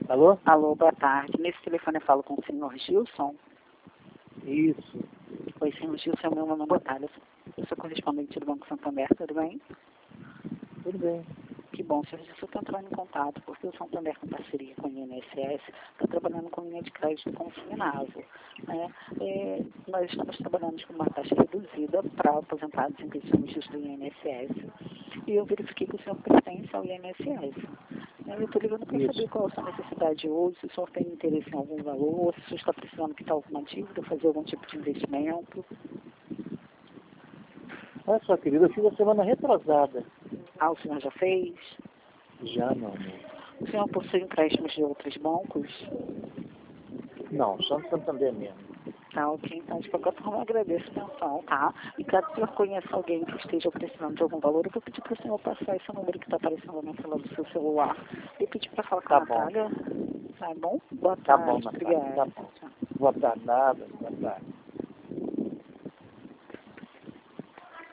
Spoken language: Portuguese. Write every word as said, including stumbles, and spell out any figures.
Alô? Alô, boa tarde. Nesse telefone eu falo com o senhor Gilson. Isso. Oi, senhor Gilson, meu nome é Natália. Eu sou correspondente do Banco Santander, tudo bem? Tudo bem. Que bom, senhor Gilson, eu estou entrando em contato, porque o Santander, com parceria com o I N S S, está trabalhando com linha de crédito consignável. Né? É, nós estamos trabalhando com uma taxa reduzida para aposentados em pensionistas do I N S S. E eu verifiquei que o senhor pertence ao I N S S. Eu estou ligando para saber qual é a sua necessidade hoje, se o senhor tem interesse em algum valor, se o senhor está precisando quitar alguma dívida, fazer algum tipo de investimento. Olha só, querida, eu fiz a semana retrasada. Ah, o senhor já fez? Já, meu amor. O senhor possui empréstimos de outros bancos? Não, só no Santander mesmo. Tá, ok. Então, de qualquer forma, eu agradeço a atenção, tá? E caso o senhor conheça alguém que esteja precisando de algum valor, eu vou pedir para o senhor passar esse número que está aparecendo na tela do seu celular e pedir para falar com Tá a bom. Natália. Tá bom? Boa Tá tarde. bom, Natália. Obrigada. Tá bom. Boa tarde, nada. Boa tarde.